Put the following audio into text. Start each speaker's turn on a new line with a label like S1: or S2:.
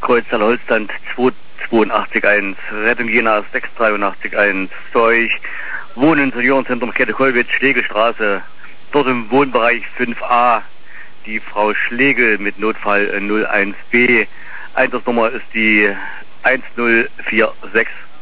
S1: Kreuztal Holzland 2881, Rettung Jena 6881, Zeug, Wohnen Seniorenzentrum Kette Kollwitz, Schlegelstraße, dort im Wohnbereich 5a, die Frau Schlegel mit Notfall 01b, Einsatznummer ist die 1046